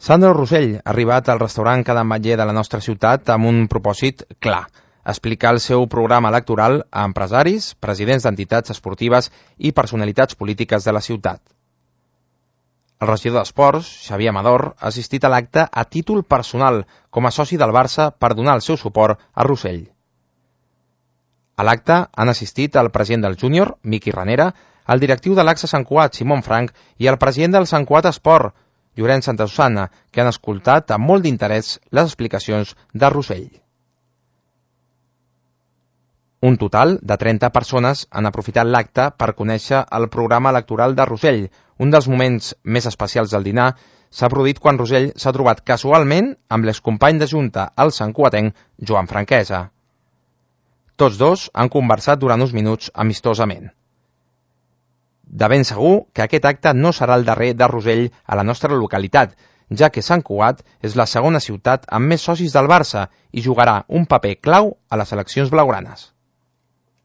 Sandro Rosell ha arribat al restaurant Cada Ametller de la nostra ciutat amb un propòsit clar: explicar el seu programa electoral a empresaris, presidents d'entitats esportives i personalitats polítiques de la ciutat. El regidor d'Esports, Xavier Amador, ha assistit a l'acte a títol personal com a soci del Barça per donar el seu suport a Rosell. A l'acte han assistit el president del Júnior, Miqui Ranera, el directiu de l'Axa Sant Cugat, Simon Frank, i el president del Sant Cugat Esport, Llorenç Santasusana, que han escoltat amb molt d'interès les explicacions de Rosell. Un total de 30 persones han aprofitat l'acte per conèixer el programa electoral de Rosell. Un dels moments més especials del dinar s'ha produït quan Rosell s'ha trobat casualment amb l'excompany de junta, el santcugatenc Joan Franquesa. Tots dos han conversat durant uns minuts amistosament. De ben segur que aquest acte no serà el darrer de Rosell a la nostra localitat, ja que Sant Cugat és la segona ciutat amb més socis del Barça i jugarà un paper clau a les eleccions blaugranes.